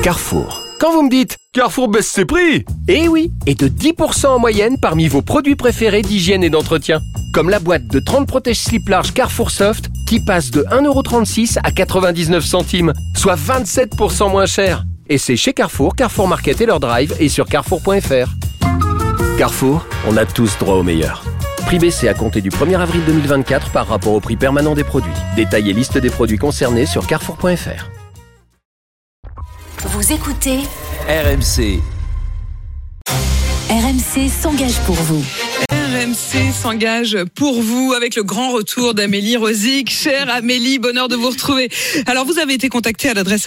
Carrefour. Quand vous me dites « Carrefour baisse ses prix !» Eh oui, et de 10% en moyenne parmi vos produits préférés d'hygiène et d'entretien. Comme la boîte de 30 protège-slips larges Carrefour Soft qui passe de 1,36€ à 99 centimes, soit 27% moins cher. Et c'est chez Carrefour, Carrefour Market et leur drive et sur carrefour.fr. Carrefour, on a tous droit au meilleur. Prix baissé à compter du 1er avril 2024 par rapport au prix permanent des produits. Détail et liste des produits concernés sur carrefour.fr. Vous écoutez RMC. RMC s'engage pour vous. RMC s'engage pour vous avec le grand retour d'Amélie Rosic. Chère Amélie, bonheur de vous retrouver. Alors, vous avez été contactée à l'adresse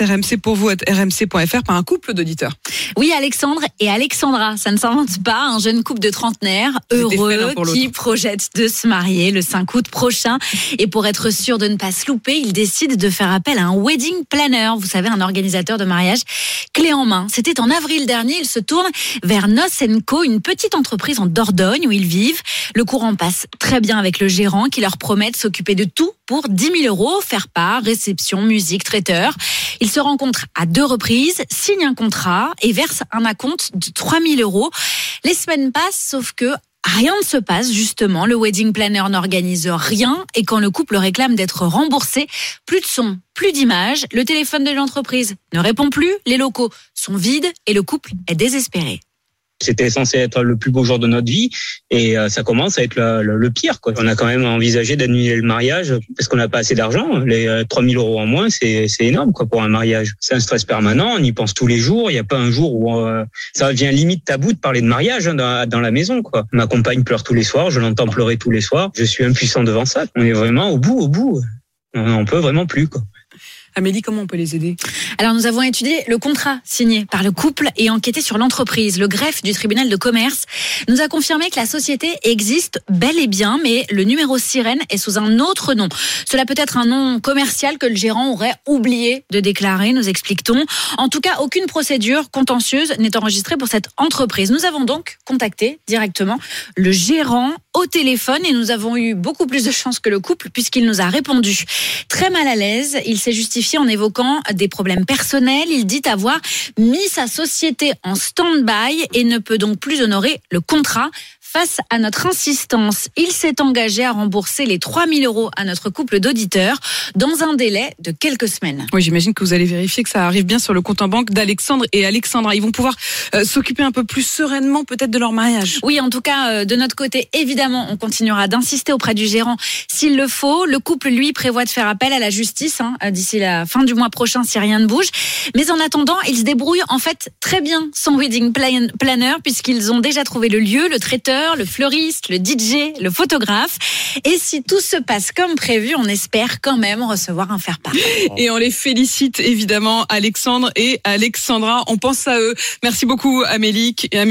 rmc.fr par un couple d'auditeurs. Oui, Alexandre et Alexandra, ça ne s'invente pas. Un jeune couple de trentenaires heureux qui projette de se marier le 5 août prochain. Et pour être sûr de ne pas se louper, ils décident de faire appel à un wedding planner. Vous savez, un organisateur de mariage clé en main. C'était en avril dernier. Ils se tournent vers Noce & Co, une petite entreprise en Dordogne où ils vivent. Le courant passe très bien avec le gérant qui leur promet de s'occuper de tout pour 10 000 €, faire part, réception, musique, traiteur. Ils se rencontrent à 2 reprises, signent un contrat et versent un acompte de 3 000 €. Les semaines passent, sauf que rien ne se passe, justement. Le wedding planner n'organise rien et quand le couple réclame d'être remboursé, plus de son, plus d'images, le téléphone de l'entreprise ne répond plus, les locaux sont vides et le couple est désespéré. C'était censé être le plus beau jour de notre vie et ça commence à être le pire, quoi. On a quand même envisagé d'annuler le mariage parce qu'on n'a pas assez d'argent. Les 3 000 € en moins, c'est énorme, quoi, pour un mariage. C'est un stress permanent, on y pense tous les jours. Il n'y a pas un jour où ça devient limite tabou de parler de mariage dans la maison, quoi. Ma compagne pleure tous les soirs, je l'entends pleurer tous les soirs. Je suis impuissant devant ça. On est vraiment au bout. On peut vraiment plus, quoi. Amélie, comment on peut les aider ? Alors, nous avons étudié le contrat signé par le couple et enquêté sur l'entreprise. Le greffe du tribunal de commerce nous a confirmé que la société existe bel et bien, mais le numéro sirène est sous un autre nom. Cela peut être un nom commercial que le gérant aurait oublié de déclarer, nous explique-t-on. En tout cas, aucune procédure contentieuse n'est enregistrée pour cette entreprise. Nous avons donc contacté directement le gérant au téléphone et nous avons eu beaucoup plus de chance que le couple puisqu'il nous a répondu. Très mal à l'aise, il s'est justifié en évoquant des problèmes personnels. Il dit avoir mis sa société en stand-by et ne peut donc plus honorer le contrat. Face à notre insistance, il s'est engagé à rembourser les 3 000 € à notre couple d'auditeurs dans un délai de quelques semaines. Oui, j'imagine que vous allez vérifier que ça arrive bien sur le compte en banque d'Alexandre et Alexandra. Ils vont pouvoir s'occuper un peu plus sereinement peut-être de leur mariage. Oui, en tout cas, de notre côté, évidemment, on continuera d'insister auprès du gérant s'il le faut. Le couple, lui, prévoit de faire appel à la justice d'ici la fin du mois prochain si rien ne bouge. Mais en attendant, ils se débrouillent en fait très bien sans wedding planner puisqu'ils ont déjà trouvé le lieu, le traiteur, le fleuriste, le DJ, le photographe. Et si tout se passe comme prévu, on espère quand même recevoir un faire-part. Et on les félicite évidemment, Alexandre et Alexandra. On pense à eux. Merci beaucoup, Amélie,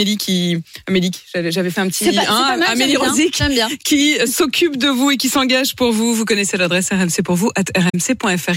j'avais fait un petit... Amélie Rosic, qui s'occupe de vous et qui s'engage pour vous. Vous connaissez l'adresse RMC pour vous @rmc.fr.